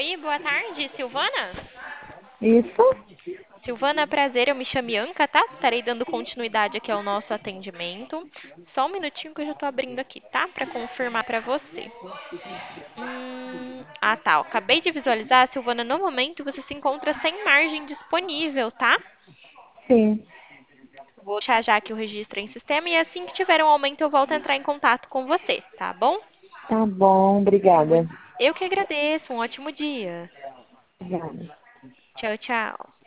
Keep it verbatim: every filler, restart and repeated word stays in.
Oi, boa tarde, Silvana? Isso? Silvana, prazer, eu me chamo Ianca, tá? Estarei dando continuidade aqui ao nosso atendimento. Só um minutinho que eu já tô abrindo aqui, tá? Pra confirmar pra você. Hum, ah, tá. Ó, acabei de visualizar, Silvana, no momento você se encontra sem margem disponível, tá? Sim. Vou deixar já aqui o registro em sistema e assim que tiver um aumento eu volto a entrar em contato com você, tá bom? Tá bom, Mu- obrigada. Eu que agradeço, um ótimo dia. Obrigada. Tchau, tchau.